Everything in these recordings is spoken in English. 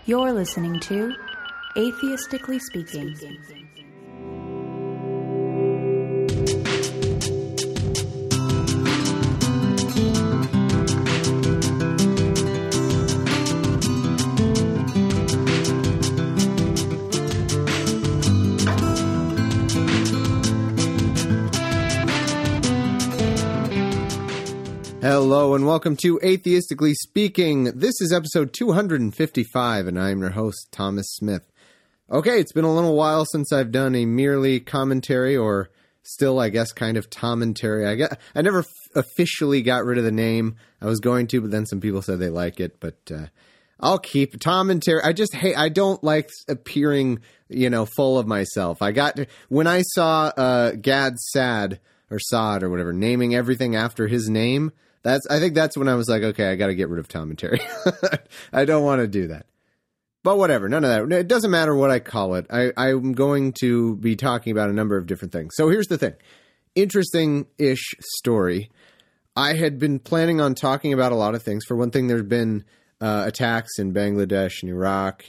You're listening to Atheistically Speaking. Hello and welcome to Atheistically Speaking. This is episode 255 and I'm your host, Thomas Smith. Okay, it's been a little while since I've done a merely commentary, or still, I guess, kind of Tomentary. I never officially got rid of the name. I was going to, but then some people said they like it, but I'll keep Tomentary. I don't like appearing, full of myself. When I saw Gad Saad, or Saad, or whatever, naming everything after his name, I think that's when I was like, okay, I got to get rid of Tomentary. I don't want to do that. But whatever, none of that. It doesn't matter what I call it. I'm going to be talking about a number of different things. So here's the thing. Interesting-ish story. I had been planning on talking about a lot of things. For one thing, there's been attacks in Bangladesh and Iraq.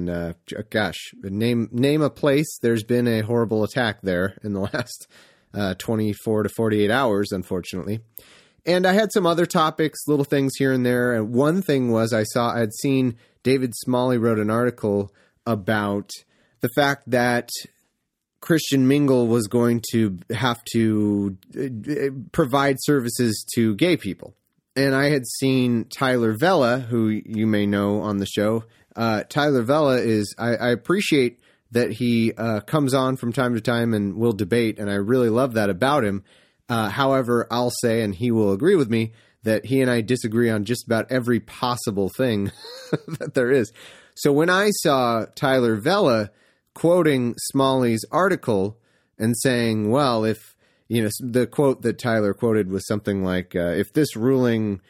Name a place. There's been a horrible attack there in the last 24 to 48 hours, unfortunately. And I had some other topics, little things here and there. And one thing was I'd seen David Smalley wrote an article about the fact that Christian Mingle was going to have to provide services to gay people. And I had seen Tyler Vela, who you may know on the show. Tyler Vela I appreciate that he comes on from time to time and will debate, and I really love that about him. However, I'll say, and he will agree with me, that he and I disagree on just about every possible thing that there is. So when I saw Tyler Vela quoting Smalley's article and saying, well, if, the quote that Tyler quoted was something like, if this ruling,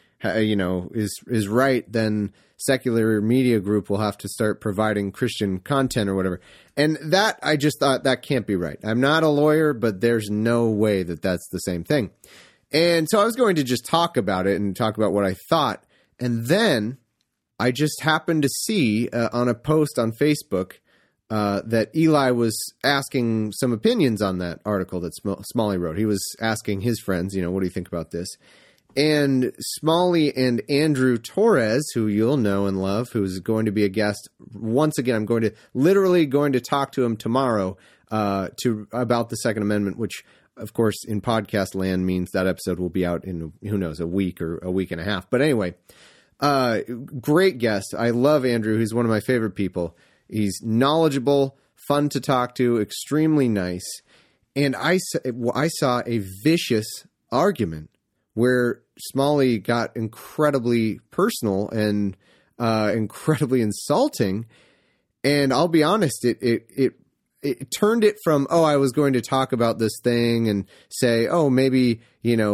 is right, then secular media group will have to start providing Christian content or whatever. And that, I just thought that can't be right. I'm not a lawyer, but there's no way that that's the same thing. And so I was going to just talk about it and talk about what I thought. And then I just happened to see on a post on Facebook that Eli was asking some opinions on that article that Smalley wrote. He was asking his friends, what do you think about this? And Smalley and Andrew Torres, who you'll know and love, who's going to be a guest once again. I'm going to talk to him tomorrow about the Second Amendment, which, of course, in podcast land means that episode will be out in, who knows, a week or a week and a half. But anyway, great guest. I love Andrew. He's one of my favorite people. He's knowledgeable, fun to talk to, extremely nice. And I saw a vicious argument where Smalley got incredibly personal and incredibly insulting. And I'll be honest, it turned it from, I was going to talk about this thing and say, maybe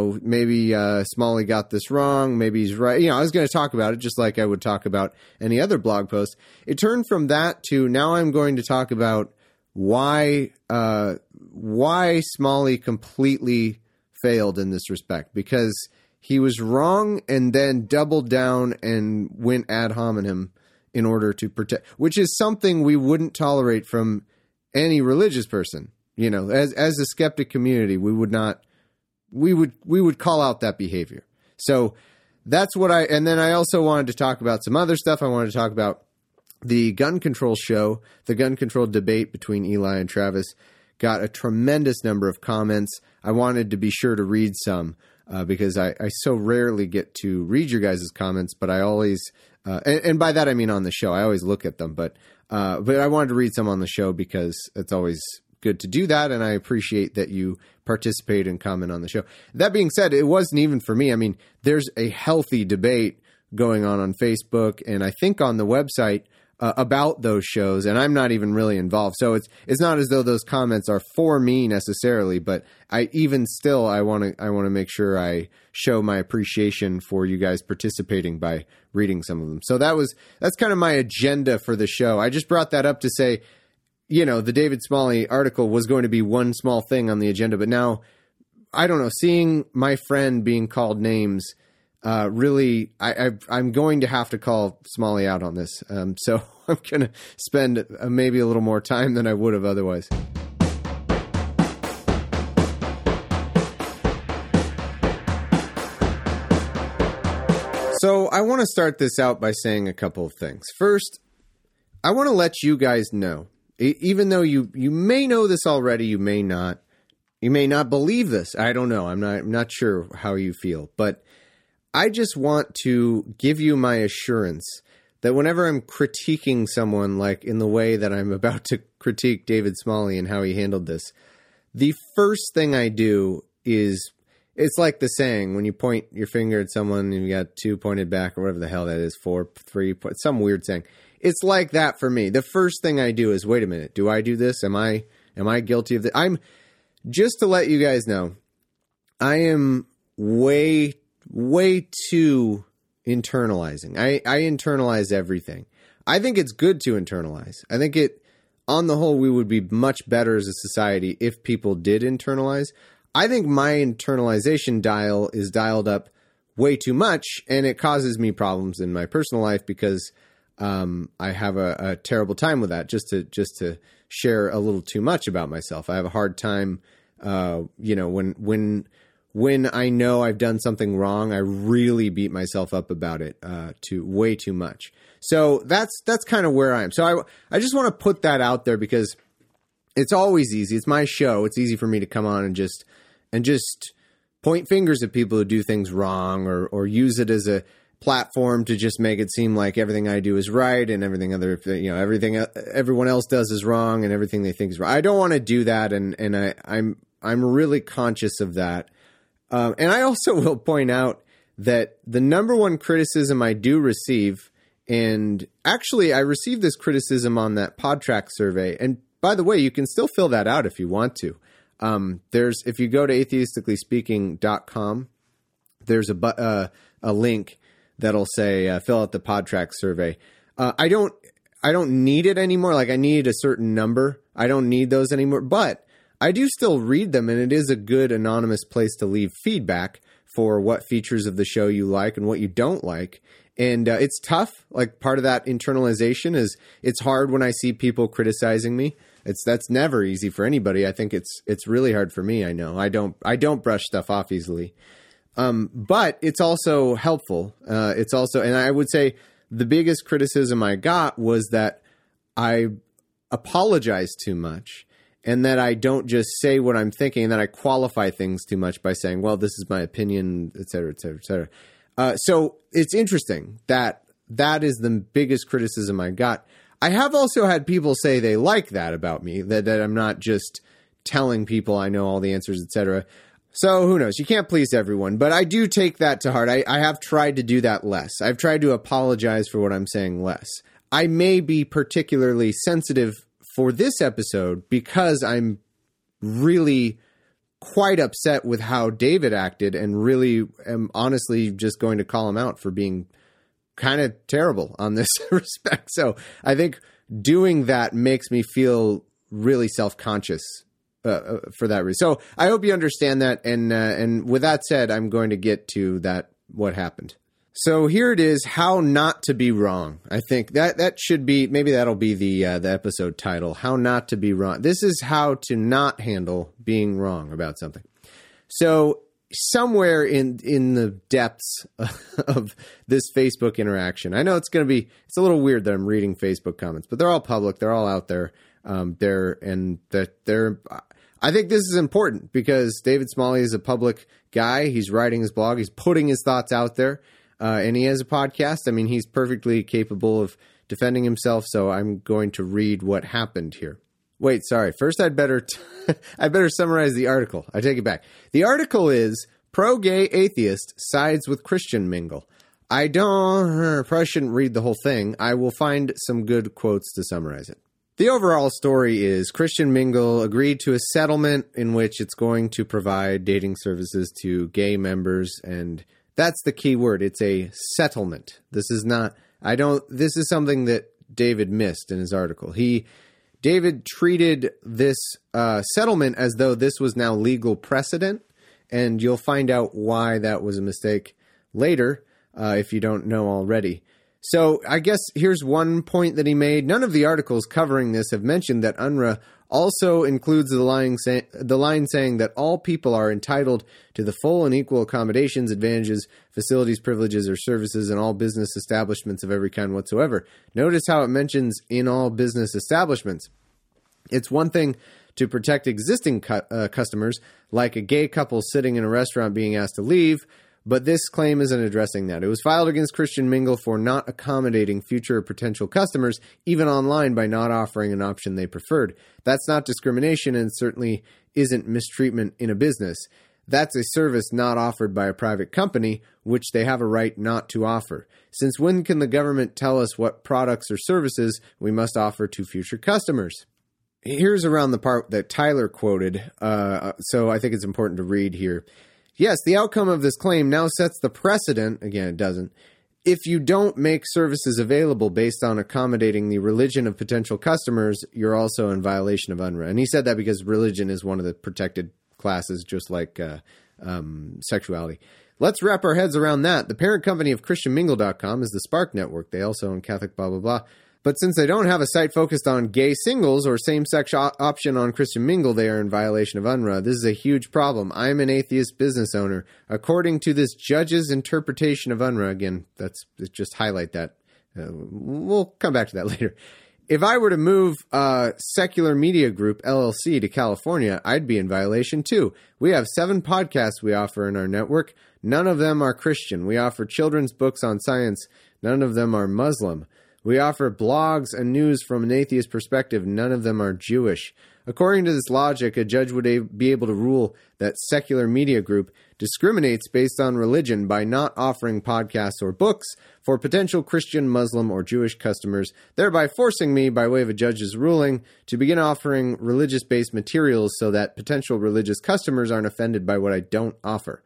Smalley got this wrong. Maybe he's right. I was going to talk about it just like I would talk about any other blog post. It turned from that to now I'm going to talk about why Smalley completely failed in this respect, because he was wrong and then doubled down and went ad hominem in order to protect, which is something we wouldn't tolerate from any religious person. As a skeptic community, we would call out that behavior. So that's what and then I also wanted to talk about some other stuff. I wanted to talk about the gun control show, the gun control debate between Eli and Travis. Got a tremendous number of comments. I wanted to be sure to read some because I so rarely get to read your guys' comments, but I always, and by that I mean on the show, I always look at them, but I wanted to read some on the show because it's always good to do that, and I appreciate that you participate and comment on the show. That being said, it wasn't even for me. I mean, there's a healthy debate going on Facebook, and I think on the website about those shows, and I'm not even really involved. So it's not as though those comments are for me necessarily, but I want to make sure I show my appreciation for you guys participating by reading some of them. So that's kind of my agenda for the show. I just brought that up to say, the David Smalley article was going to be one small thing on the agenda, but now I don't know, seeing my friend being called names really, I'm going to have to call Smalley out on this. So I'm going to spend maybe a little more time than I would have otherwise. So I want to start this out by saying a couple of things. First, I want to let you guys know, even though you may know this already, you may not believe this. I don't know. I'm not sure how you feel, but I just want to give you my assurance that whenever I'm critiquing someone, like in the way that I'm about to critique David Smalley and how he handled this, the first thing I do is, it's like the saying, when you point your finger at someone and you got two pointed back or whatever the hell that is, 4, 3, some weird saying. It's like that for me. The first thing I do is, wait a minute, do I do this? Am I guilty of this? Just to let you guys know, I am way too internalizing. I internalize everything. I think it's good to internalize. I think on the whole, we would be much better as a society if people did internalize. I think my internalization dial is dialed up way too much, and it causes me problems in my personal life because I have a terrible time with that. Just to share a little too much about myself, I have a hard time. When I know I've done something wrong, I really beat myself up about it way too much. So that's kind of where I am. So I just want to put that out there because it's always easy. It's my show. It's easy for me to come on and just point fingers at people who do things wrong or use it as a platform to just make it seem like everything I do is right and everything everything everyone else does is wrong and everything they think is right. I don't want to do that, and I'm really conscious of that. And I also will point out that the number one criticism I do receive, and actually I received this criticism on that PodTrack survey, and by the way, you can still fill that out if you want to. If you go to atheisticallyspeaking.com, there's a link that'll say fill out the PodTrack survey. I don't need it anymore. Like, I need a certain number. I don't need those anymore, but I do still read them, and it is a good anonymous place to leave feedback for what features of the show you like and what you don't like. And it's tough. Like, part of that internalization is it's hard when I see people criticizing me. That's never easy for anybody. I think it's really hard for me. I know I don't brush stuff off easily. But it's also helpful. It's also, and I would say the biggest criticism I got was that I apologize too much and that I don't just say what I'm thinking and that I qualify things too much by saying, well, this is my opinion, et cetera, et cetera, et cetera. So it's interesting that is the biggest criticism I got. I have also had people say they like that about me, that I'm not just telling people I know all the answers, et cetera. So who knows? You can't please everyone, but I do take that to heart. I have tried to do that less. I've tried to apologize for what I'm saying less. I may be particularly sensitive for this episode because I'm really quite upset with how David acted and really am honestly just going to call him out for being kind of terrible on this respect. So I think doing that makes me feel really self-conscious for that reason. So I hope you understand that. And with that said, I'm going to get to what happened. So here it is, how not to be wrong. I think that should be, maybe that'll be the episode title, how not to be wrong. This is how to not handle being wrong about something. So somewhere in the depths of this Facebook interaction, I know it's a little weird that I'm reading Facebook comments, but they're all public. They're all out there. I think this is important because David Smalley is a public guy. He's writing his blog. He's putting his thoughts out there. And he has a podcast. I mean, he's perfectly capable of defending himself. So I'm going to read what happened here. Wait, sorry. First, I'd better summarize the article. I take it back. The article is pro-gay atheist sides with Christian mingle. I probably shouldn't read the whole thing. I will find some good quotes to summarize it. The overall story is Christian Mingle agreed to a settlement in which it's going to provide dating services to gay members, and that's the key word. It's a settlement. This is something that David missed in his article. David treated this settlement as though this was now legal precedent, and you'll find out why that was a mistake later, if you don't know already. So I guess here's one point that he made. None of the articles covering this have mentioned that UNRWA also includes the line saying that all people are entitled to the full and equal accommodations, advantages, facilities, privileges, or services in all business establishments of every kind whatsoever. Notice how it mentions in all business establishments. It's one thing to protect existing customers, like a gay couple sitting in a restaurant being asked to leave, but this claim isn't addressing that. It was filed against Christian Mingle for not accommodating future potential customers, even online, by not offering an option they preferred. That's not discrimination and certainly isn't mistreatment in a business. That's a service not offered by a private company, which they have a right not to offer. Since when can the government tell us what products or services we must offer to future customers? Here's around the part that Tyler quoted, so I think it's important to read here. Yes, the outcome of this claim now sets the precedent, again, it doesn't, if you don't make services available based on accommodating the religion of potential customers, you're also in violation of UNRWA. And he said that because religion is one of the protected classes, just like sexuality. Let's wrap our heads around that. The parent company of ChristianMingle.com is the Spark Network. They also own Catholic blah, blah, blah. But since they don't have a site focused on gay singles or same-sex option on Christian Mingle, they are in violation of UNRWA. This is a huge problem. I'm an atheist business owner. According to this judge's interpretation of UNRWA, again, just highlight that. We'll come back to that later. If I were to move Secular Media Group, LLC, to California, I'd be in violation too. We have 7 podcasts we offer in our network. None of them are Christian. We offer children's books on science. None of them are Muslim. We offer blogs and news from an atheist perspective. None of them are Jewish. According to this logic, a judge would be able to rule that Secular Media Group discriminates based on religion by not offering podcasts or books for potential Christian, Muslim, or Jewish customers, thereby forcing me, by way of a judge's ruling, to begin offering religious-based materials so that potential religious customers aren't offended by what I don't offer.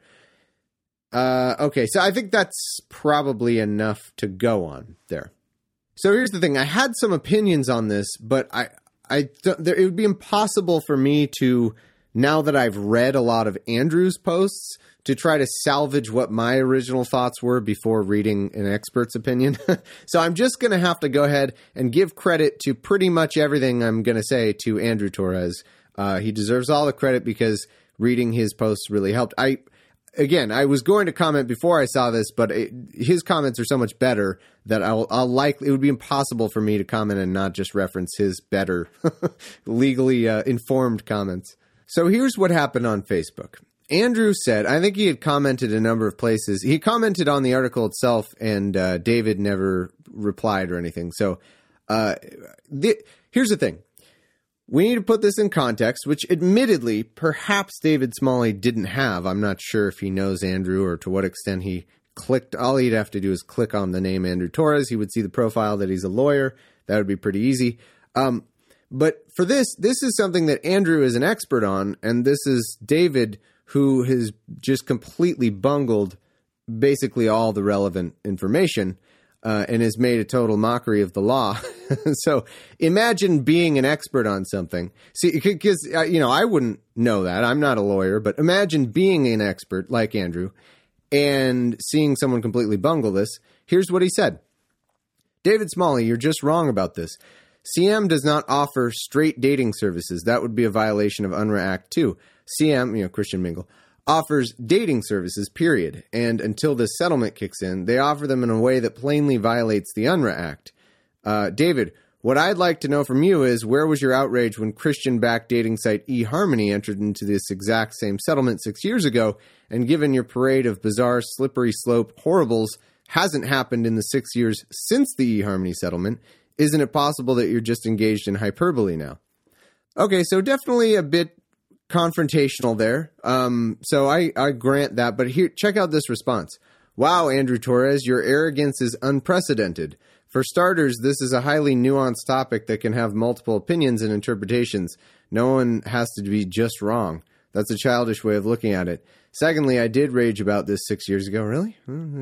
Okay, so I think that's probably enough to go on there. So here's the thing. I had some opinions on this, but it would be impossible for me to, now that I've read a lot of Andrew's posts, to try to salvage what my original thoughts were before reading an expert's opinion. So I'm just going to have to go ahead and give credit to pretty much everything I'm going to say to Andrew Torres. He deserves all the credit because reading his posts really helped. Again, I was going to comment before I saw this, but his comments are so much better that it would be impossible for me to comment and not just reference his better, legally informed comments. So here's what happened on Facebook. Andrew said, I think he had commented a number of places. He commented on the article itself, and David never replied or anything. So here's the thing. We need to put this in context, which admittedly, perhaps David Smalley didn't have. I'm not sure if he knows Andrew or to what extent he clicked. All he'd have to do is click on the name Andrew Torres. He would see the profile that he's a lawyer. That would be pretty easy. But for this is something that Andrew is an expert on, and this is David, who has just completely bungled basically all the relevant information. And has made a total mockery of the law. So imagine being an expert on something. See, because, I wouldn't know that. I'm not a lawyer. But imagine being an expert like Andrew and seeing someone completely bungle this. Here's what he said. David Smalley, you're just wrong about this. CM does not offer straight dating services. That would be a violation of UNRWA Act 2. CM, Christian Mingle, offers dating services, period. And until this settlement kicks in, they offer them in a way that plainly violates the UNRWA Act. David, what I'd like to know from you is, where was your outrage when Christian-backed dating site eHarmony entered into this exact same settlement 6 years ago, and given your parade of bizarre, slippery slope horribles hasn't happened in the 6 years since the eHarmony settlement, isn't it possible that you're just engaged in hyperbole now? Okay, so definitely a bit confrontational there. So I grant that, but here, check out this response. Wow, Andrew Torres, your arrogance is unprecedented. For starters, this is a highly nuanced topic that can have multiple opinions and interpretations. No one has to be just wrong. That's a childish way of looking at it. Secondly, I did rage about this 6 years ago. Really?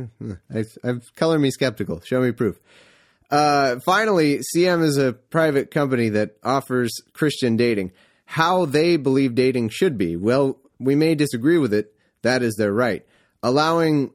I've color me skeptical. Show me proof. Finally, CM is a private company that offers Christian dating. How they believe dating should be, well, we may disagree with it. That is their right. allowing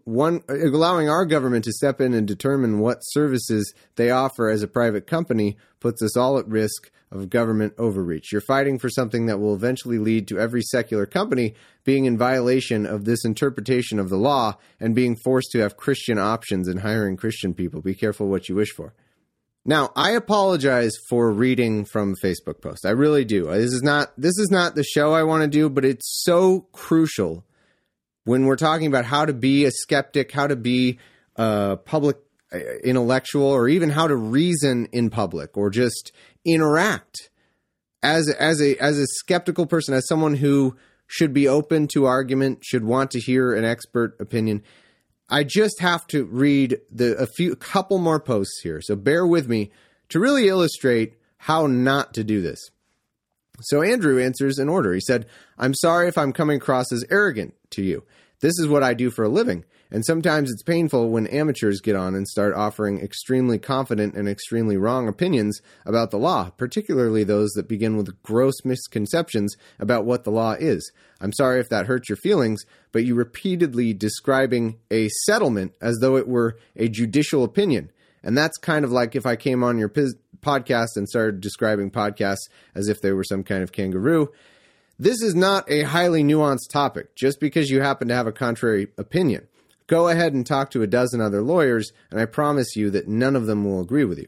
our government to step in and determine what services they offer as a private company puts us all at risk of government overreach. You're fighting for something that will eventually lead to every secular company being in violation of this interpretation of the law and being forced to have Christian options and hiring Christian people. Be careful what you wish for. Now, I apologize for reading from a Facebook post. I really do. This is not the show I want to do, but it's so crucial when we're talking about how to be a skeptic, how to be a public intellectual, or even how to reason in public or just interact as a skeptical person, as someone who should be open to argument, should want to hear an expert opinion. I just have to read a couple more posts here. So bear with me to really illustrate how not to do this. So Andrew answers in order. He said, "I'm sorry if I'm coming across as arrogant to you. This is what I do for a living. And sometimes it's painful when amateurs get on and start offering extremely confident and extremely wrong opinions about the law, particularly those that begin with gross misconceptions about what the law is. I'm sorry if that hurts your feelings, but you repeatedly describing a settlement as though it were a judicial opinion. And that's kind of like if I came on your podcast and started describing podcasts as if they were some kind of kangaroo. This is not a highly nuanced topic, just because you happen to have a contrary opinion. Go ahead and talk to a dozen other lawyers, and I promise you that none of them will agree with you.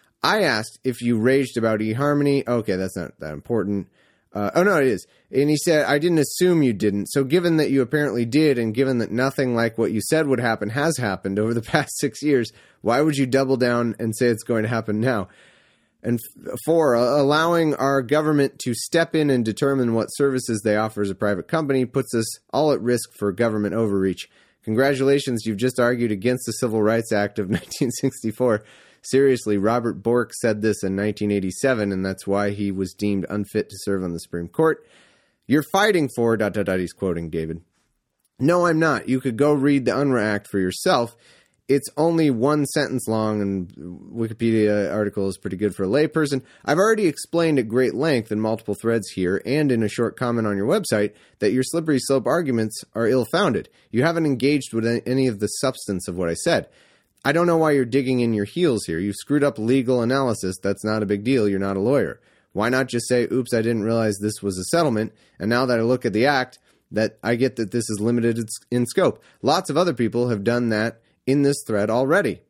I asked if you raged about eHarmony. Okay, that's not that important. Oh, no, it is. And he said, I didn't assume you didn't. So given that you apparently did, and given that nothing like what you said would happen has happened over the past 6 years, why would you double down and say it's going to happen now? And 4, allowing our government to step in and determine what services they offer as a private company puts us all at risk for government overreach. Congratulations, you've just argued against the Civil Rights Act of 1964. Seriously, Robert Bork said this in 1987, and that's why he was deemed unfit to serve on the Supreme Court. You're fighting for... ... He's quoting David. No, I'm not. You could go read the UNRRA Act for yourself. It's only one sentence long, and Wikipedia article is pretty good for a layperson. I've already explained at great length in multiple threads here and in a short comment on your website that your slippery slope arguments are ill-founded. You haven't engaged with any of the substance of what I said. I don't know why you're digging in your heels here. You've screwed up legal analysis. That's not a big deal. You're not a lawyer. Why not just say, oops, I didn't realize this was a settlement, and now that I look at the act, that I get that this is limited in scope. Lots of other people have done that in this thread already.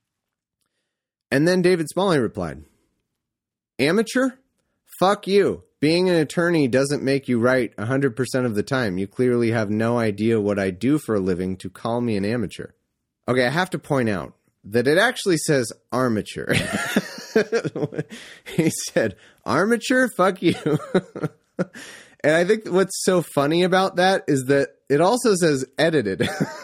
And then David Smalley replied, amateur? Fuck you. Being an attorney doesn't make you right 100% of the time. You clearly have no idea what I do for a living to call me an amateur. Okay, I have to point out that it actually says armature. He said, armature? Fuck you. And I think what's so funny about that is that it also says edited.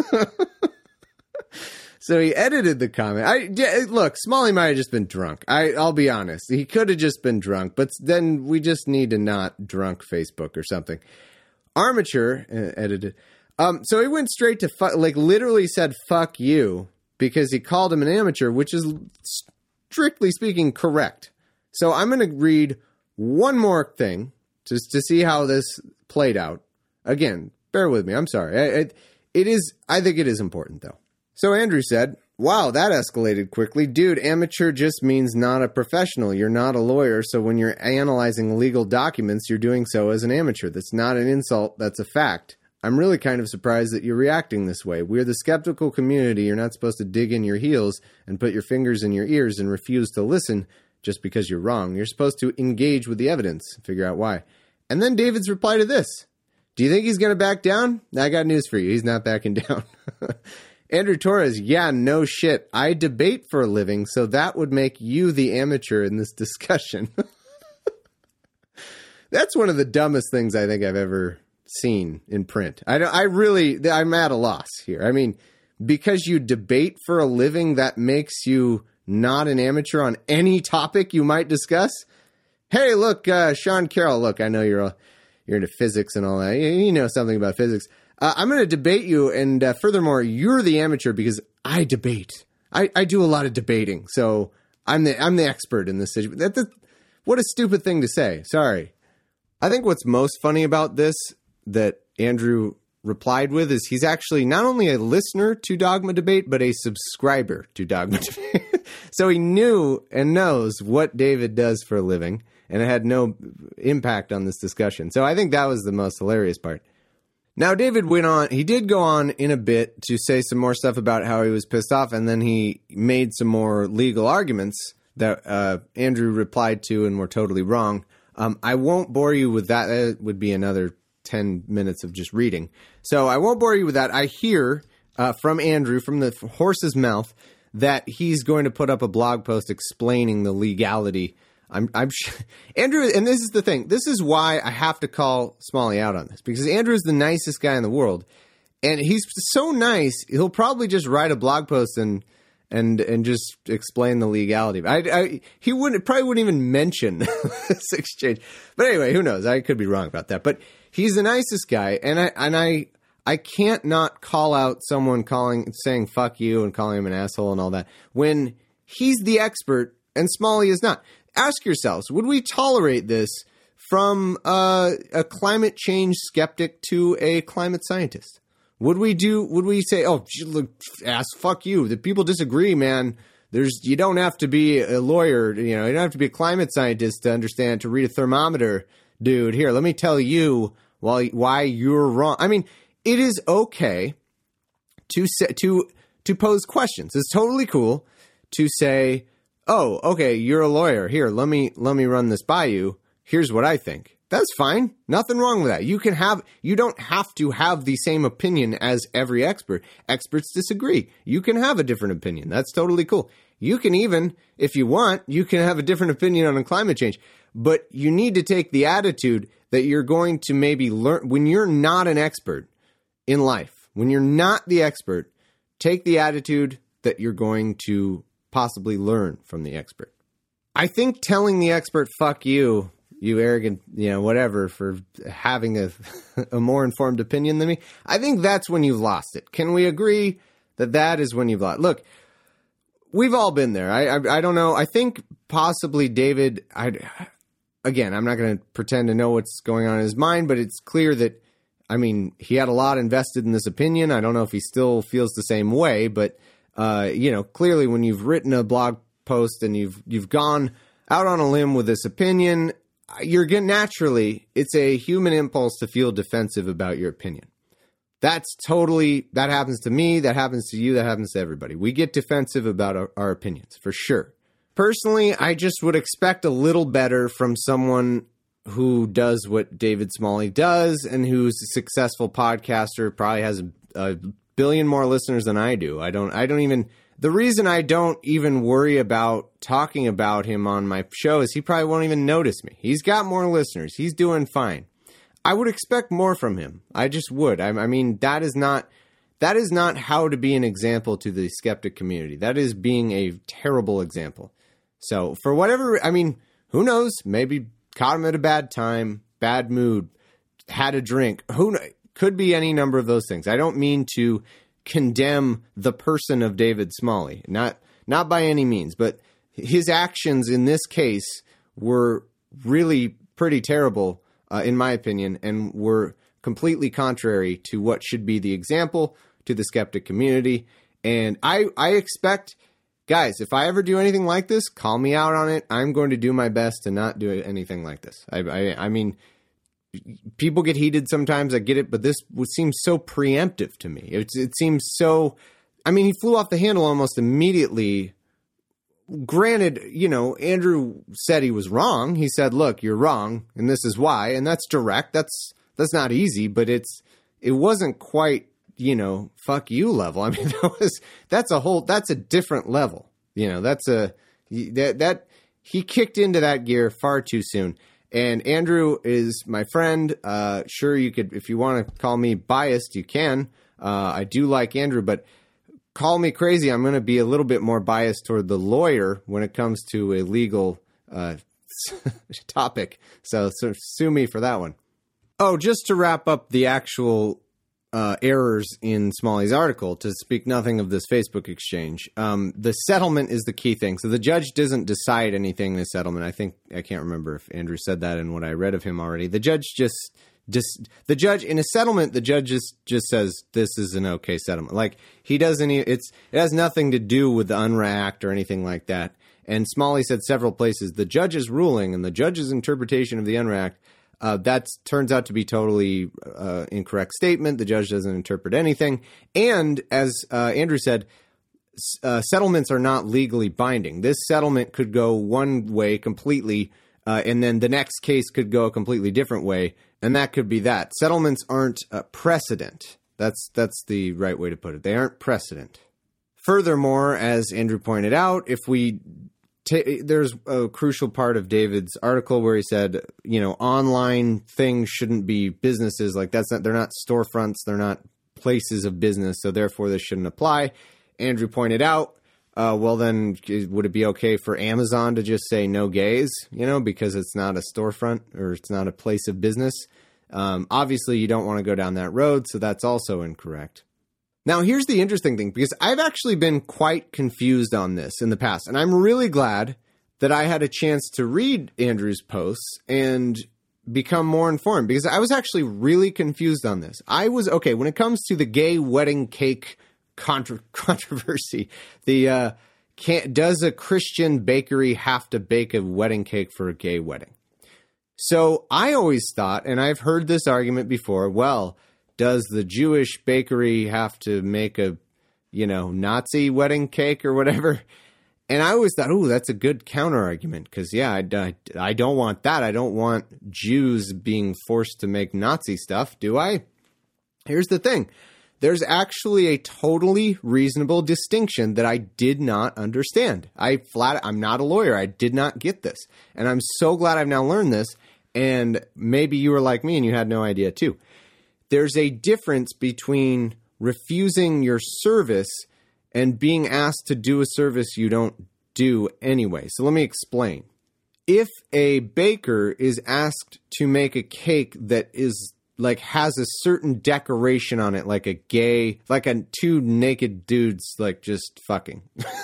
So he edited the comment. Look, Smalley might have just been drunk. I'll be honest. He could have just been drunk, but then we just need to not drunk Facebook or something. Armature edited. So he went straight to literally said "fuck you" because he called him an amateur, which is strictly speaking correct. So I'm going to read one more thing just to see how this played out. Again, bear with me. I'm sorry. I think it is important though. So Andrew said, wow, that escalated quickly. Dude, amateur just means not a professional. You're not a lawyer, so when you're analyzing legal documents, you're doing so as an amateur. That's not an insult. That's a fact. I'm really kind of surprised that you're reacting this way. We're the skeptical community. You're not supposed to dig in your heels and put your fingers in your ears and refuse to listen just because you're wrong. You're supposed to engage with the evidence and figure out why. And then David's reply to this. Do you think he's going to back down? I got news for you. He's not backing down. Andrew Torres, yeah, no shit. I debate for a living, so that would make you the amateur in this discussion. That's one of the dumbest things I think I've ever seen in print. I'm at a loss here. I mean, because you debate for a living, that makes you not an amateur on any topic you might discuss. Hey, look, Sean Carroll, look, I know you're into physics and all that. You know something about physics. I'm going to debate you, and furthermore, you're the amateur because I debate. I do a lot of debating, so I'm the expert in this situation. What a stupid thing to say. Sorry. I think what's most funny about this that Andrew replied with is he's actually not only a listener to Dogma Debate, but a subscriber to Dogma Debate. So he knew and knows what David does for a living, and it had no impact on this discussion. So I think that was the most hilarious part. Now, David went on, he did go on in a bit to say some more stuff about how he was pissed off, and then he made some more legal arguments that Andrew replied to and were totally wrong. I won't bore you with that. That would be another 10 minutes of just reading. So I won't bore you with that. I hear from Andrew, from the horse's mouth, that he's going to put up a blog post explaining the legality. Andrew, and this is the thing. This is why I have to call Smalley out on this, because Andrew is the nicest guy in the world, and he's so nice. He'll probably just write a blog post and just explain the legality. He probably wouldn't even mention this exchange. But anyway, who knows? I could be wrong about that. But he's the nicest guy, and I can't not call out someone saying fuck you and calling him an asshole and all that when he's the expert and Smalley is not. Ask yourselves, would we tolerate this from a climate change skeptic to a climate scientist? Would we say, oh, look, ass, fuck you. The people disagree, man. You don't have to be a lawyer, you don't have to be a climate scientist to understand, to read a thermometer, dude. Here, let me tell you why you're wrong. I mean, it is okay to pose questions. It's totally cool to say, oh, okay, you're a lawyer. Here, let me run this by you. Here's what I think. That's fine. Nothing wrong with that. You don't have to have the same opinion as every expert. Experts disagree. You can have a different opinion. That's totally cool. You can even, if you want, you can have a different opinion on climate change. But you need to take the attitude that you're going to maybe learn when you're not an expert in life. When you're not the expert, take the attitude that you're going to possibly learn from the expert. I think telling the expert, fuck you, you arrogant, whatever, for having a more informed opinion than me, I think that's when you've lost it. Can we agree that is when you've lost? Look, we've all been there. I don't know. I think possibly David, again, I'm not going to pretend to know what's going on in his mind, but it's clear that, he had a lot invested in this opinion. I don't know if he still feels the same way, but clearly when you've written a blog post and you've gone out on a limb with this opinion, it's a human impulse to feel defensive about your opinion. That happens to me, that happens to you, that happens to everybody. We get defensive about our opinions, for sure. Personally, I just would expect a little better from someone who does what David Smalley does and who's a successful podcaster, probably has a billion more listeners than I do. The reason I don't even worry about talking about him on my show is he probably won't even notice me. He's got more listeners. He's doing fine. I would expect more from him. I just would. That is not how to be an example to the skeptic community. That is being a terrible example. So for whatever, who knows? Maybe caught him at a bad time, bad mood, had a drink. Could be any number of those things. I don't mean to condemn the person of David Smalley, not by any means, but his actions in this case were really pretty terrible, in my opinion, and were completely contrary to what should be the example to the skeptic community. And I expect, guys, if I ever do anything like this, call me out on it. I'm going to do my best to not do anything like this. People get heated sometimes, I get it, but this would seem so preemptive to me. It seems so... he flew off the handle almost immediately. Granted, Andrew said he was wrong. He said, look, you're wrong, and this is why, and that's direct. That's not easy, but it wasn't quite, fuck you level. That's a different level. He kicked into that gear far too soon. And Andrew is my friend. Sure, you could, if you want to call me biased, you can. I do like Andrew, but call me crazy. I'm going to be a little bit more biased toward the lawyer when it comes to a legal topic. So sue me for that one. Oh, just to wrap up the actual errors in Smalley's article, to speak nothing of this Facebook exchange. The settlement is the key thing. So the judge doesn't decide anything in the settlement. I can't remember if Andrew said that in what I read of him already. The judge just the judge in a settlement, the judge just says this is an okay settlement. Like he doesn't. It has nothing to do with the UNRRA Act or anything like that. And Smalley said several places the judge's ruling and the judge's interpretation of the UNRRA Act that turns out to be totally incorrect statement. The judge doesn't interpret anything. And as Andrew said, settlements are not legally binding. This settlement could go one way completely, and then the next case could go a completely different way. And that could be that. Settlements aren't precedent. That's the right way to put it. They aren't precedent. Furthermore, as Andrew pointed out, if we there's a crucial part of David's article where he said, online things shouldn't be businesses. Like they're not storefronts. They're not places of business. So therefore this shouldn't apply. Andrew pointed out, well, then would it be okay for Amazon to just say no gays, because it's not a storefront or it's not a place of business? Obviously, you don't want to go down that road, so that's also incorrect. Now, here's the interesting thing, because I've actually been quite confused on this in the past, and I'm really glad that I had a chance to read Andrew's posts and become more informed, because I was actually really confused on this. When it comes to the gay wedding cake controversy, does a Christian bakery have to bake a wedding cake for a gay wedding? So I always thought, and I've heard this argument before, well, does the Jewish bakery have to make a, Nazi wedding cake or whatever? And I always thought, that's a good counter argument, because I don't want that. I don't want Jews being forced to make Nazi stuff, do I? Here's the thing. There's actually a totally reasonable distinction that I did not understand. I'm not a lawyer. I did not get this. And I'm so glad I've now learned this. And maybe you were like me and you had no idea too. There's a difference between refusing your service and being asked to do a service you don't do anyway. So let me explain. If a baker is asked to make a cake that is has a certain decoration on it, like two naked dudes, just fucking.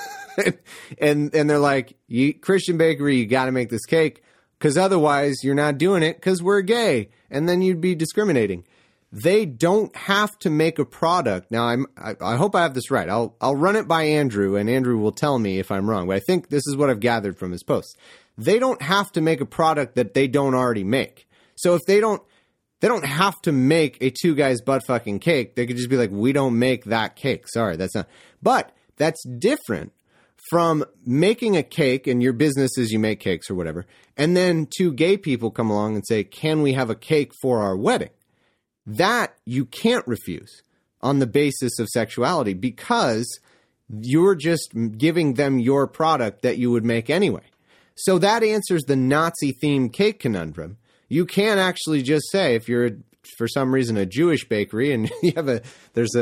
and they're like, Christian bakery, you got to make this cake, because otherwise you're not doing it because we're gay. And then you'd be discriminating. They don't have to make a product. Now, I hope I have this right. I'll run it by Andrew, and Andrew will tell me if I'm wrong. But I think this is what I've gathered from his posts. They don't have to make a product that they don't already make. So if they don't have to make a two guys butt fucking cake. They could just be like, we don't make that cake. Sorry, that's not. But that's different from making a cake, and your business is you make cakes or whatever, and then two gay people come along and say, can we have a cake for our wedding? That you can't refuse on the basis of sexuality, because you're just giving them your product that you would make anyway. So that answers the Nazi-themed cake conundrum. You can't actually just say, if you're for some reason a Jewish bakery and you have there's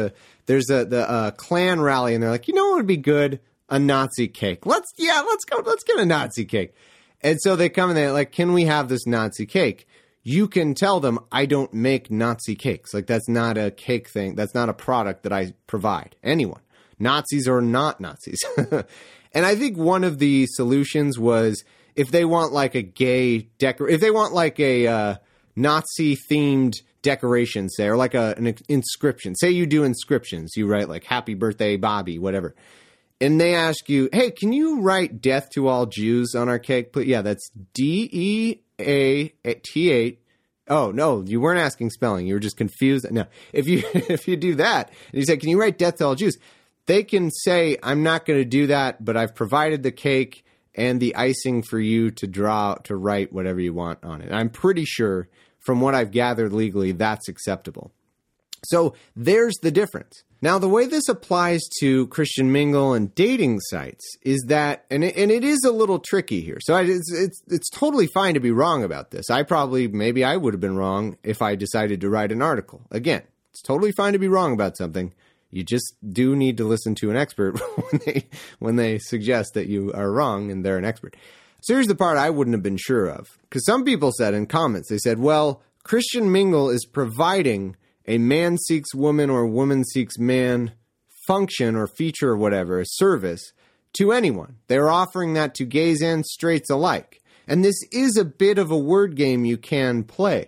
a Klan rally and they're like, what would be good? A Nazi cake. Let's get a Nazi cake. And so they come and they're like, can we have this Nazi cake? You can tell them, I don't make Nazi cakes. That's not a cake thing. That's not a product that I provide anyone. Nazis or not Nazis. And I think one of the solutions was, if they want if they want a Nazi-themed decoration, say, or an inscription. Say you do inscriptions. You write happy birthday, Bobby, whatever. And they ask you, hey, can you write death to all Jews on our cake? Yeah, that's DEATH. Oh, no, you weren't asking spelling. You were just confused. No, if you do that, and you say, can you write death to all Jews? They can say, I'm not going to do that, but I've provided the cake and the icing for you to write whatever you want on it. I'm pretty sure, from what I've gathered legally, that's acceptable. So there's the difference. Now, the way this applies to Christian Mingle and dating sites is that, and it is a little tricky here. So it's totally fine to be wrong about this. Maybe I would have been wrong if I decided to write an article. Again, it's totally fine to be wrong about something. You just do need to listen to an expert when they suggest that you are wrong and they're an expert. So here's the part I wouldn't have been sure of. Because some people said in comments, they said, well, Christian Mingle is providing a man seeks woman or woman seeks man function or feature or whatever, a service, to anyone. They're offering that to gays and straights alike. And this is a bit of a word game you can play.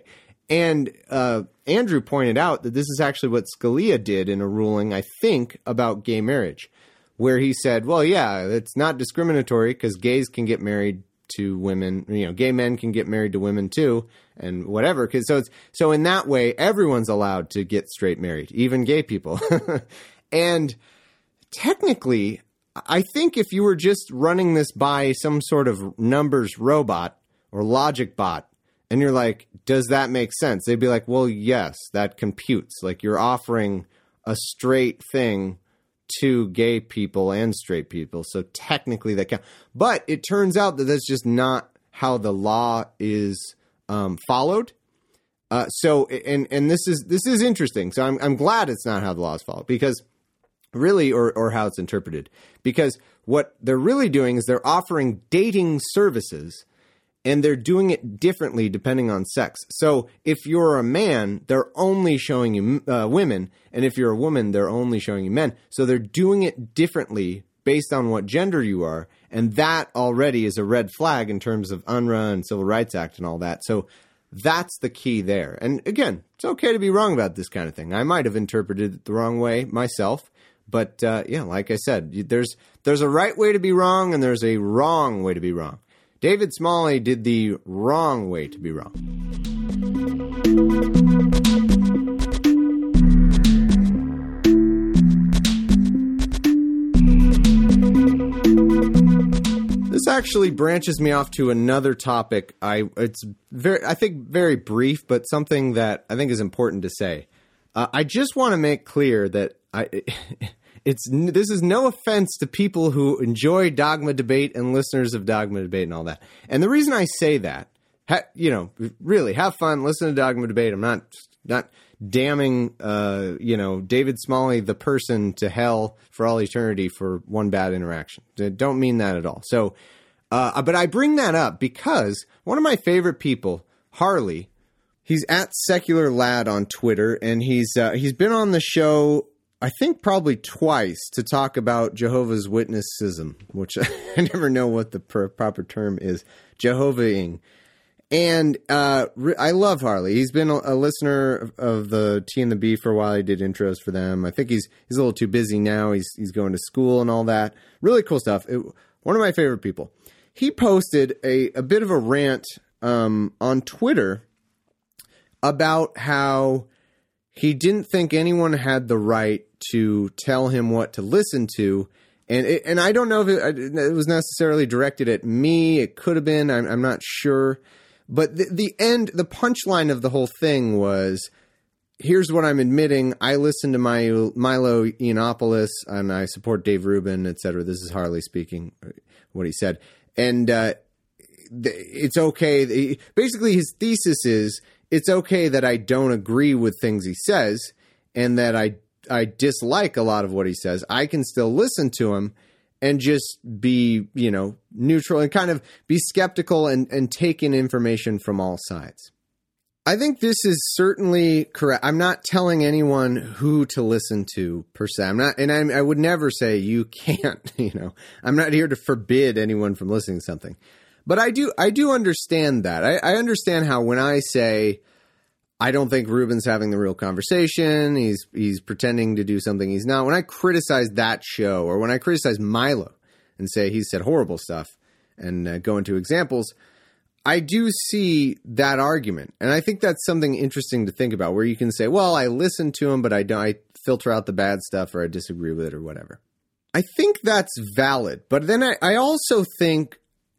And Andrew pointed out that this is actually what Scalia did in a ruling, I think, about gay marriage, where he said, well, yeah, it's not discriminatory because gays can get married to women, gay men can get married to women too, and whatever. So in that way, everyone's allowed to get straight married, even gay people. And technically, I think if you were just running this by some sort of numbers robot or logic bot, and you're like, does that make sense? They'd be like, well, yes, that computes. Like, you're offering a straight thing to gay people and straight people. So technically that counts. But it turns out that that's just not how the law is followed. So this is interesting. So I'm glad it's not how the law is followed, because really, or how it's interpreted, because what they're really doing is they're offering dating services, and they're doing it differently depending on sex. So if you're a man, they're only showing you women. And if you're a woman, they're only showing you men. So they're doing it differently based on what gender you are. And that already is a red flag in terms of UNRRA and Civil Rights Act and all that. So that's the key there. And again, it's okay to be wrong about this kind of thing. I might have interpreted it the wrong way myself. But like I said, there's a right way to be wrong and there's a wrong way to be wrong. David Smalley did the wrong way to be wrong. This actually branches me off to another topic. It's very brief, but something that I think is important to say. I just want to make clear that this is no offense to people who enjoy Dogma Debate and listeners of Dogma Debate and all that. And the reason I say that, really have fun, listen to Dogma Debate. I'm not damning, David Smalley, the person, to hell for all eternity for one bad interaction. I don't mean that at all. So, but I bring that up because one of my favorite people, Harley, he's at Secular Lad on Twitter, and he's been on the show, I think probably twice, to talk about Jehovah's Witnessism, which I never know what the proper term is, Jehovahing. And I love Harley. He's been a listener of the T and the B for a while. He did intros for them. I think he's a little too busy now. He's going to school and all that. Really cool stuff. One of my favorite people. He posted a bit of a rant on Twitter about how he didn't think anyone had the right to tell him what to listen to. And I don't know if it was necessarily directed at me. It could have been. I'm not sure. But the punchline of the whole thing was, here's what I'm admitting. I listen to Milo Yiannopoulos, and I support Dave Rubin, etc. This is Harley speaking, what he said. And it's okay. Basically, his thesis is, it's okay that I don't agree with things he says and that I dislike a lot of what he says. I can still listen to him and just be, neutral and kind of be skeptical and take in information from all sides. I think this is certainly correct. I'm not telling anyone who to listen to per se. I would never say you can't, I'm not here to forbid anyone from listening to something. But I do understand that. I understand how when I say, I don't think Rubin's having the real conversation, he's pretending to do something he's not. When I criticize that show, or when I criticize Milo and say he said horrible stuff and go into examples, I do see that argument. And I think that's something interesting to think about, where you can say, well, I listen to him, but I filter out the bad stuff, or I disagree with it, or whatever. I think that's valid. But then I also think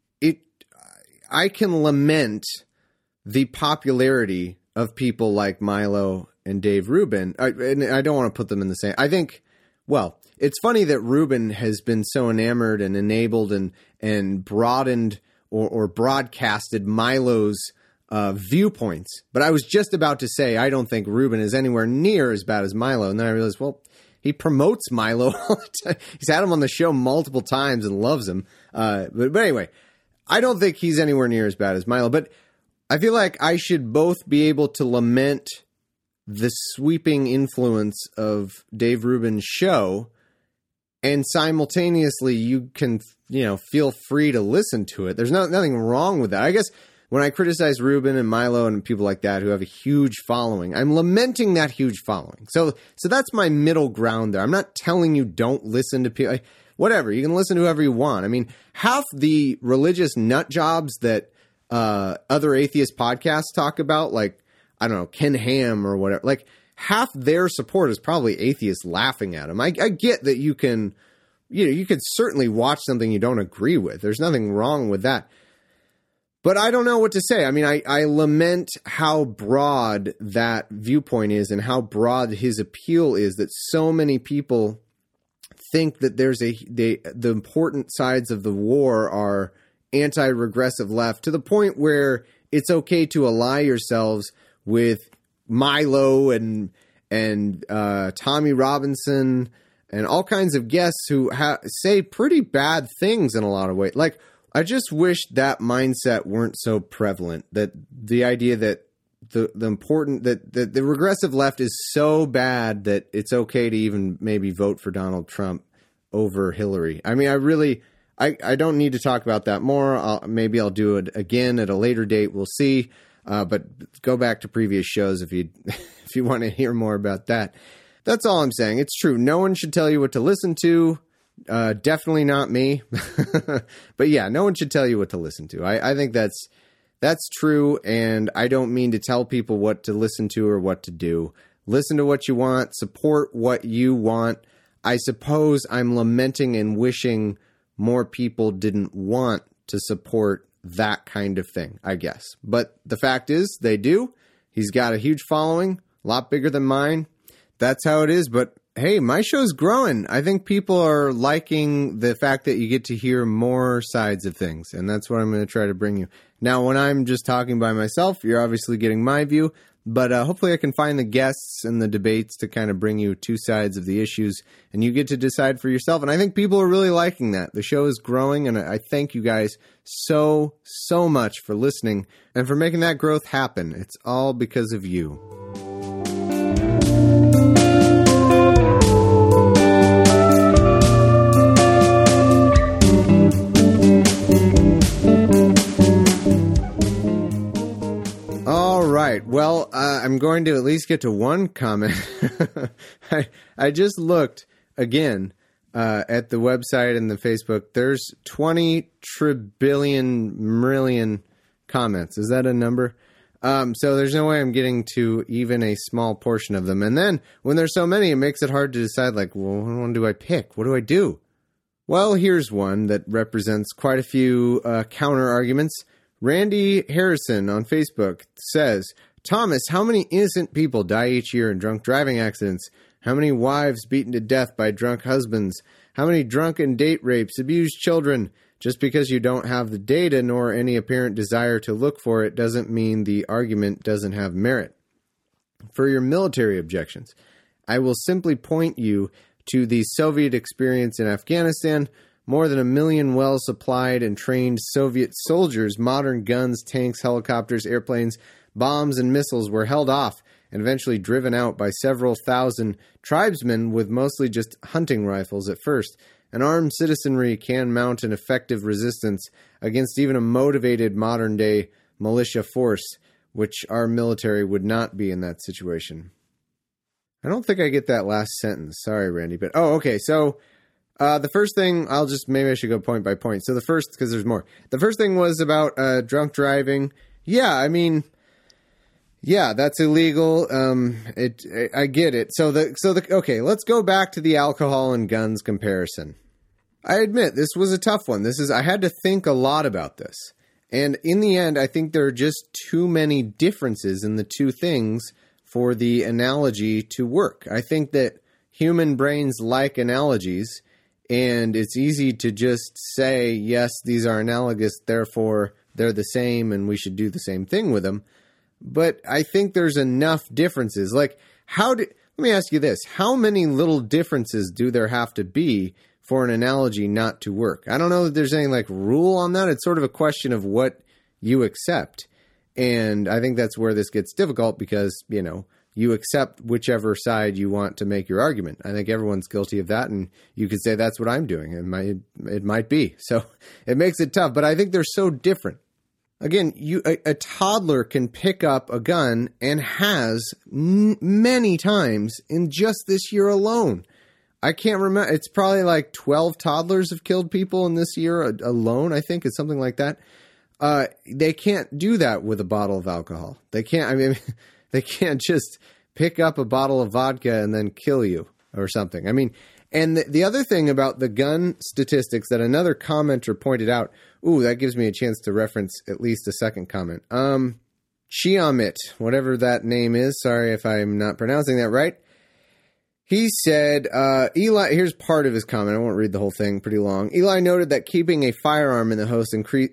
I can lament the popularity of people like Milo and Dave Rubin. And I don't want to put them in the same. I think, well, it's funny that Rubin has been so enamored and enabled and broadened or broadcasted Milo's viewpoints. But I was just about to say, I don't think Rubin is anywhere near as bad as Milo. And then I realized, well, he promotes Milo all the time. He's had him on the show multiple times and loves him. But anyway, I don't think he's anywhere near as bad as Milo. But I feel like I should both be able to lament the sweeping influence of Dave Rubin's show, and simultaneously you can, feel free to listen to it. There's nothing wrong with that. I guess when I criticize Ruben and Milo and people like that who have a huge following, I'm lamenting that huge following. So that's my middle ground there. I'm not telling you don't listen to people. Whatever, you can listen to whoever you want. I mean, half the religious nut jobs that other atheist podcasts talk about, like, I don't know, Ken Ham or whatever, like half their support is probably atheists laughing at them. I get that you can certainly watch something you don't agree with. There's nothing wrong with that. But I don't know what to say. I mean, I lament how broad that viewpoint is and how broad his appeal is, that so many people think that the important sides of the war are anti-regressive left, to the point where it's okay to ally yourselves with Milo and Tommy Robinson and all kinds of guests who say pretty bad things in a lot of ways. Like, I just wish that mindset weren't so prevalent, that the idea that the regressive left is so bad that it's okay to even maybe vote for Donald Trump over Hillary. I mean, I don't need to talk about that more. Maybe I'll do it again at a later date. We'll see. But go back to previous shows if you want to hear more about that. That's all I'm saying. It's true. No one should tell you what to listen to. Definitely not me. But yeah, no one should tell you what to listen to. I think that's true, and I don't mean to tell people what to listen to or what to do. Listen to what you want, support what you want. I suppose I'm lamenting and wishing more people didn't want to support that kind of thing, I guess. But the fact is, they do. He's got a huge following, a lot bigger than mine. That's how it is. But hey, my show's growing. I think people are liking the fact that you get to hear more sides of things, and that's what I'm going to try to bring you. Now, when I'm just talking by myself, you're obviously getting my view, but hopefully I can find the guests and the debates to kind of bring you two sides of the issues, and you get to decide for yourself. And I think people are really liking that. The show is growing, and I thank you guys so much for listening and for making that growth happen. It's all because of you. Well, I'm going to at least get to one comment. I just looked again at the website and the Facebook. There's 20 trillion comments. Is that a number? So there's no way I'm getting to even a small portion of them. And then when there's so many, it makes it hard to decide, like, well, which one do I pick? What do I do? Well, here's one that represents quite a few counter arguments. Randy Harrison on Facebook says, Thomas, how many innocent people die each year in drunk driving accidents? How many wives beaten to death by drunk husbands? How many drunken date rapes, abused children? Just because you don't have the data nor any apparent desire to look for it doesn't mean the argument doesn't have merit. For your military objections, I will simply point you to the Soviet experience in Afghanistan. More than 1 million well-supplied and trained Soviet soldiers, modern guns, tanks, helicopters, airplanes, bombs, and missiles were held off and eventually driven out by several thousand tribesmen with mostly just hunting rifles at first. An armed citizenry can mount an effective resistance against even a motivated modern-day militia force, which our military would not be in that situation. I don't think I get that last sentence. Sorry, Randy. But okay, so the first thing, maybe I should go point by point. So the first, because there's more. The first thing was about drunk driving. Yeah, I mean, yeah, that's illegal. I get it. Okay, let's go back to the alcohol and guns comparison. I admit this was a tough one. I had to think a lot about this. And in the end, I think there are just too many differences in the two things for the analogy to work. I think that human brains like analogies, and it's easy to just say, yes, these are analogous, therefore they're the same and we should do the same thing with them. But I think there's enough differences. Like, let me ask you this. How many little differences do there have to be for an analogy not to work? I don't know that there's any rule on that. It's sort of a question of what you accept. And I think that's where this gets difficult because, you accept whichever side you want to make your argument. I think everyone's guilty of that, and you could say that's what I'm doing. It might be. So it makes it tough, but I think they're so different. Again, a toddler can pick up a gun and has many times in just this year alone. I can't remember. It's probably like 12 toddlers have killed people in this year alone. I think it's something like that. They can't do that with a bottle of alcohol. They can't. I mean, they can't just pick up a bottle of vodka and then kill you or something. I mean, and the other thing about the gun statistics that another commenter pointed out. Ooh, that gives me a chance to reference at least a second comment. Chiamit, whatever that name is. Sorry if I'm not pronouncing that right. He said, Eli, here's part of his comment. I won't read the whole thing, pretty long. Eli noted that keeping a firearm in the house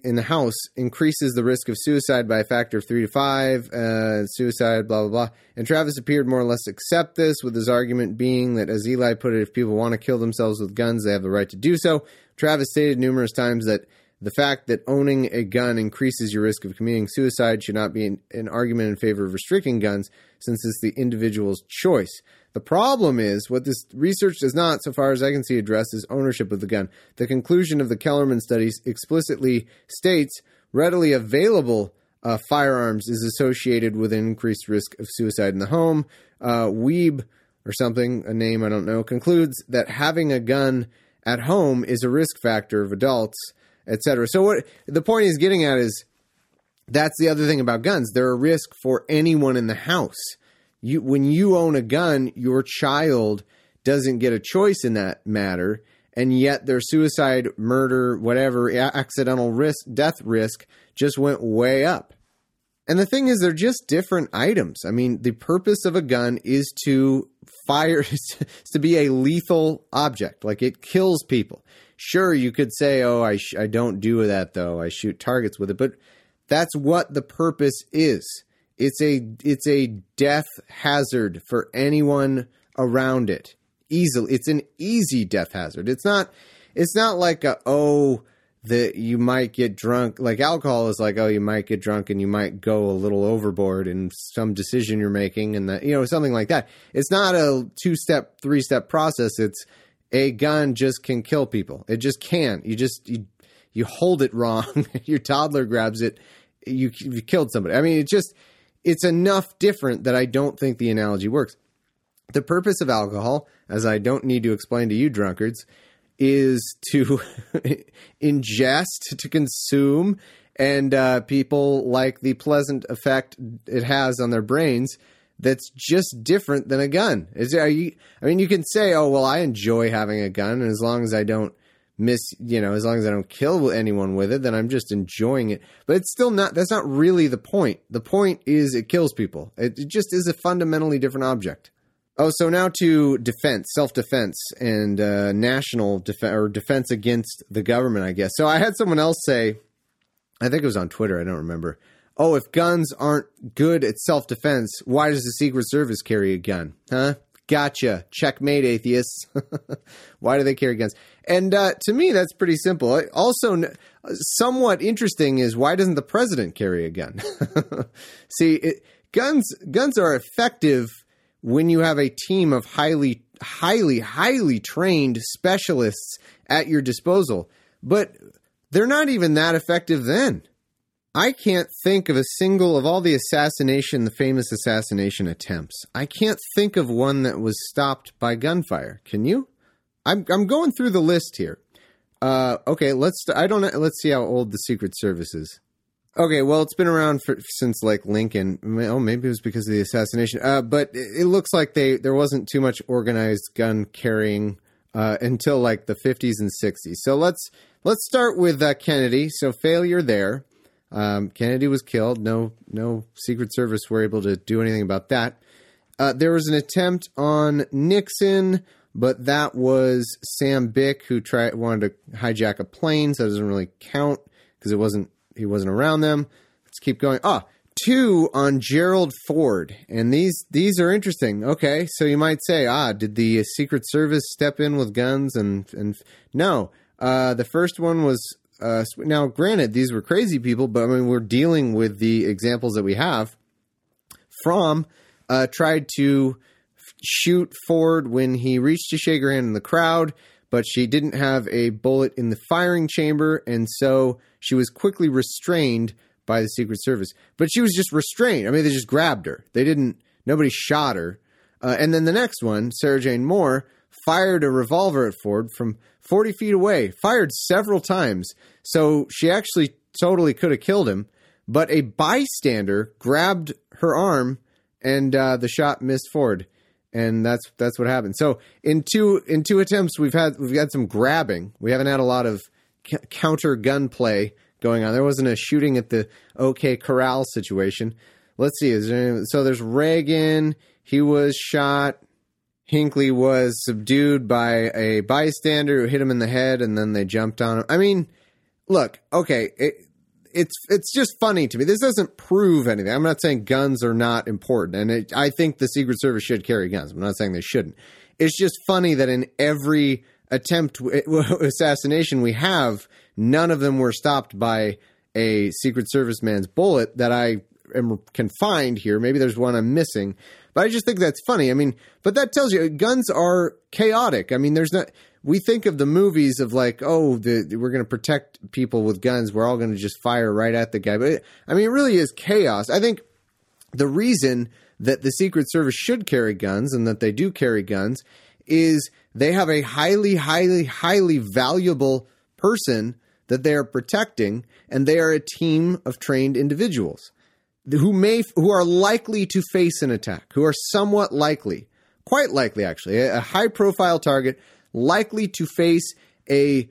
increases the risk of suicide by a factor of 3 to 5, suicide, blah, blah, blah. And Travis appeared more or less to accept this, with his argument being that, as Eli put it, if people want to kill themselves with guns, they have the right to do so. Travis stated numerous times that the fact that owning a gun increases your risk of committing suicide should not be an argument in favor of restricting guns, since it's the individual's choice. The problem is, what this research does not, so far as I can see, address is ownership of the gun. The conclusion of the Kellerman studies explicitly states readily available firearms is associated with an increased risk of suicide in the home. Weeb, or something, a name I don't know, concludes that having a gun at home is a risk factor of adults, etc. So what the point he's getting at is, that's the other thing about guns. They're a risk for anyone in the house. When you own a gun, your child doesn't get a choice in that matter, and yet their suicide, murder, whatever, accidental death risk just went way up. And the thing is, they're just different items. I mean, the purpose of a gun is to fire, is to be a lethal object. Like, it kills people. Sure, you could say, oh, I don't do that, though. I shoot targets with it. But that's what the purpose is. It's a death hazard for anyone around it. Easily, it's an easy death hazard. It's not like that you might get drunk. Like alcohol is like, you might get drunk and you might go a little overboard in some decision you're making, and that, something like that. It's not a 2-step, 3-step process. It's a gun just can kill people. It just can. You hold it wrong. Your toddler grabs it. You killed somebody. I mean, it's enough different that I don't think the analogy works. The purpose of alcohol, as I don't need to explain to you drunkards, is to ingest, to consume, and people like the pleasant effect it has on their brains that's just different than a gun. You can say, oh, well, I enjoy having a gun, and as long as I don't as long as I don't kill anyone with it, then I'm just enjoying it. But it's still not, that's not really the point. The point is it kills people. It just is a fundamentally different object. Oh, so now to defense, self-defense, and national defense, or defense against the government, I guess. So I had someone else say, I think it was on Twitter, I don't remember, oh, if guns aren't good at self-defense, why does the Secret Service carry a gun? Huh? Gotcha. Checkmate, atheists. Why do they carry guns? And to me, that's pretty simple. Also, somewhat interesting is, why doesn't the president carry a gun? See, guns are effective when you have a team of highly trained specialists at your disposal. But they're not even that effective then. I can't think of a single of all the famous assassination attempts. I can't think of one that was stopped by gunfire. Can you? I'm going through the list here. Okay, let's see how old the Secret Service is. Okay, well, it's been around since like Lincoln. Oh, maybe it was because of the assassination. But it looks like there wasn't too much organized gun carrying until like the 50s and 60s. So let's start with Kennedy. So failure there. Kennedy was killed. No Secret Service were able to do anything about that. There was an attempt on Nixon, but that was Sam Bick, who wanted to hijack a plane, so it doesn't really count because he wasn't around them. Let's keep going. 2 on Gerald Ford, and these are interesting. Okay, so you might say, did the Secret Service step in with guns? And no, the first one was. Now, granted, these were crazy people, but I mean, we're dealing with the examples that we have. Fromm tried to shoot Ford when he reached to shake her hand in the crowd, but she didn't have a bullet in the firing chamber, and so she was quickly restrained by the Secret Service. But she was just restrained. I mean, they just grabbed her. Nobody shot her. And then the next one, Sarah Jane Moore, fired a revolver at Ford from 40 feet away, fired several times. So she actually totally could have killed him. But a bystander grabbed her arm, and the shot missed Ford. And that's what happened. So in two attempts, we've had some grabbing. We haven't had a lot of counter gunplay going on. There wasn't a shooting at the OK Corral situation. Let's see. So there's Reagan. He was shot. Hinckley was subdued by a bystander who hit him in the head, and then they jumped on him. I mean, look, okay, it's just funny to me. This doesn't prove anything. I'm not saying guns are not important, and I think the Secret Service should carry guns. I'm not saying they shouldn't. It's just funny that in every attempt assassination we have, none of them were stopped by a Secret Service man's bullet that I can find here. Maybe there's one I'm missing, but I just think that's funny. I mean, but that tells you guns are chaotic. I mean, we think of the movies of like, oh, we're going to protect people with guns. We're all going to just fire right at the guy. But I mean, it really is chaos. I think the reason that the Secret Service should carry guns, and that they do carry guns, is they have a highly, highly, highly valuable person that they are protecting, and they are a team of trained individuals who are likely to face an attack, who are somewhat likely, quite likely actually, a high-profile target, likely to face it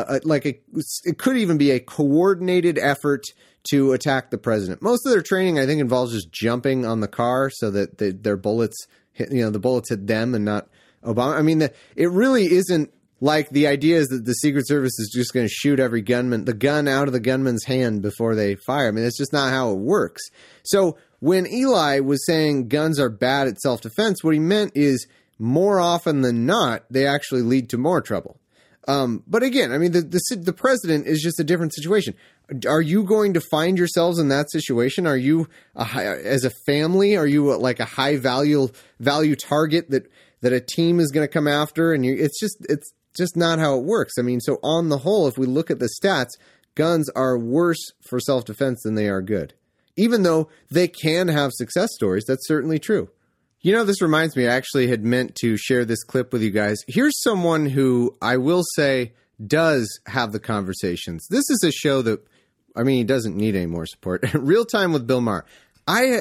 could even be a coordinated effort to attack the president. Most of their training, I think, involves just jumping on the car so that their bullets hit, the bullets hit them and not Obama. I mean, it really isn't like the idea is that the Secret Service is just going to shoot every gunman, the gun out of the gunman's hand before they fire. I mean, that's just not how it works. So when Eli was saying guns are bad at self-defense, what he meant is more often than not, they actually lead to more trouble. But again, I mean, the president is just a different situation. Are you going to find yourselves in that situation? Are you, as a family, are you like a high value target that a team is going to come after? And it's just not how it works. I mean, so on the whole, if we look at the stats, guns are worse for self-defense than they are good. Even though they can have success stories, that's certainly true. You know, this reminds me, I actually had meant to share this clip with you guys. Here's someone who I will say does have the conversations. This is a show that, I mean, he doesn't need any more support. Real Time with Bill Maher. I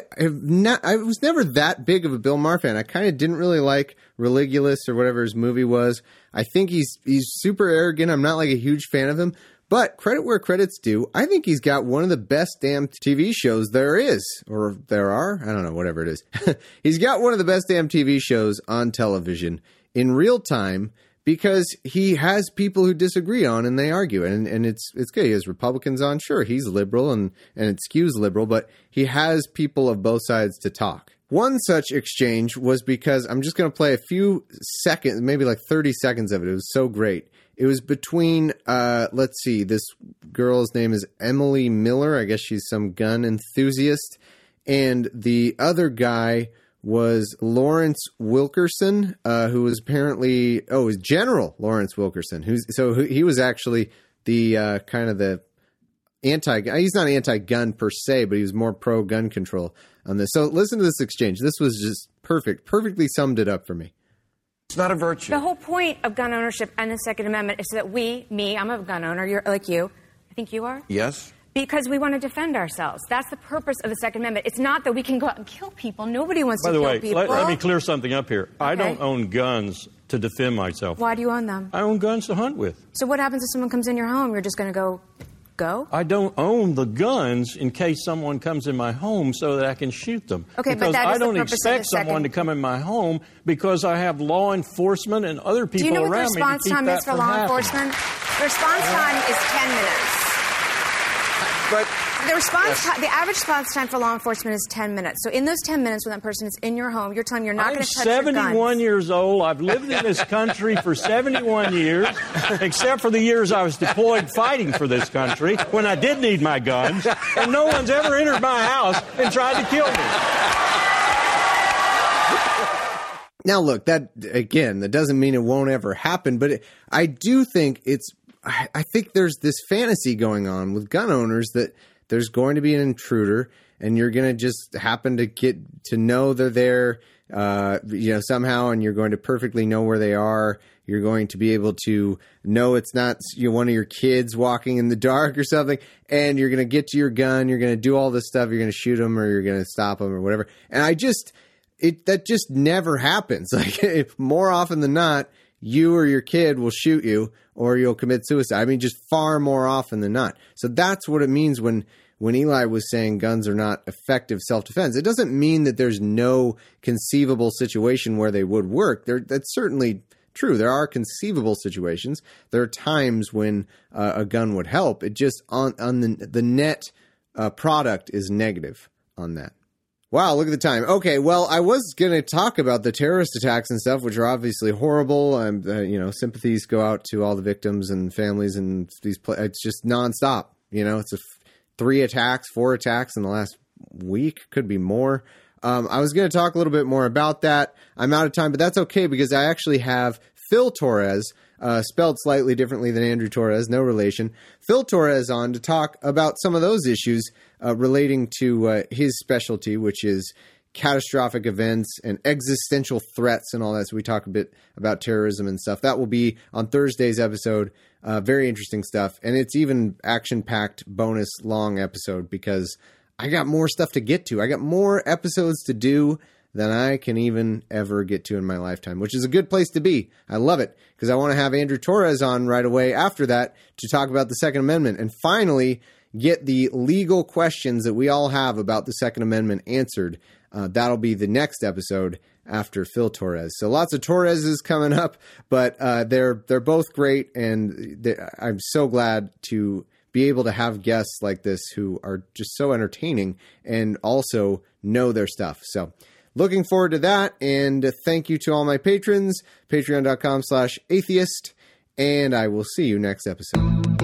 was never that big of a Bill Maher fan. I kind of didn't really like Religulous or whatever his movie was. I think he's super arrogant. I'm not like a huge fan of him. But credit where credit's due. I think he's got one of the best damn TV shows there is. Or there are. I don't know, whatever it is. He's got one of the best damn TV shows on television in real time because he has people who disagree on and they argue. And it's good. He has Republicans on. Sure, he's liberal and it skews liberal, but he has people of both sides to talk. One such exchange was because I'm just going to play a few seconds, maybe like 30 seconds of it. It was so great. It was between, let's see, this girl's name is Emily Miller. I guess she's some gun enthusiast. And the other guy was Lawrence Wilkerson, who was apparently, it was General Lawrence Wilkerson. He was actually the kind of the he's not anti-gun per se, but he was more pro-gun control on this. So listen to this exchange. This was just perfectly summed it up for me. It's not a virtue. The whole point of gun ownership and the Second Amendment is that I'm a gun owner, you're like you. I think you are? Yes. Because we want to defend ourselves. That's the purpose of the Second Amendment. It's not that we can go out and kill people. Nobody wants to kill people. By the way, let me clear something up here. Okay. I don't own guns to defend myself. Why do you own them? I own guns to hunt with. So what happens if someone comes in your home? You're just going to go? I don't own the guns in case someone comes in my home so that I can shoot them. Okay, because but that is I don't the purpose expect someone to come in my home because I have law enforcement and other people around me to keep that from happening. Do you know what the response time is for law enforcement? The response time is 10 minutes. But the average response time for law enforcement is 10 minutes. So in those 10 minutes when that person is in your home, you're telling them you're not going to touch your guns. I'm 71 years old. I've lived in this country for 71 years, except for the years I was deployed fighting for this country when I did need my guns, and no one's ever entered my house and tried to kill me. Now, look, that doesn't mean it won't ever happen, but I do think I think there's this fantasy going on with gun owners that There's going to be an intruder, and you're going to just happen to get to know they're there, somehow, and you're going to perfectly know where they are. You're going to be able to know it's not one of your kids walking in the dark or something, and you're going to get to your gun. You're going to do all this stuff. You're going to shoot them, or you're going to stop them, or whatever. And that just never happens. Like, more often than not, you or your kid will shoot you, or you'll commit suicide. I mean, just far more often than not. So that's what it means when Eli was saying guns are not effective self-defense. It doesn't mean that there's no conceivable situation where they would work. That's certainly true. There are conceivable situations. There are times when a gun would help. It just on the net product is negative on that. Wow, look at the time. Okay, well, I was going to talk about the terrorist attacks and stuff, which are obviously horrible. Sympathies go out to all the victims and families, and it's just nonstop. It's 4 attacks in the last week, could be more. I was going to talk a little bit more about that. I'm out of time, but that's okay because I actually have Phil Torres, spelled slightly differently than Andrew Torres, no relation. Phil Torres on to talk about some of those issues relating to his specialty, which is catastrophic events and existential threats and all that. So we talk a bit about terrorism and stuff. That will be on Thursday's episode. Very interesting stuff. And it's even action-packed bonus long episode because I got more stuff to get to. I got more episodes to do than I can even ever get to in my lifetime, which is a good place to be. I love it because I want to have Andrew Torres on right away after that to talk about the Second Amendment and finally get the legal questions that we all have about the Second Amendment answered. That'll be the next episode after Phil Torres. So lots of Torreses coming up, but they're both great, and I'm so glad to be able to have guests like this who are just so entertaining and also know their stuff. So looking forward to that, and thank you to all my patrons, patreon.com/atheist, and I will see you next episode.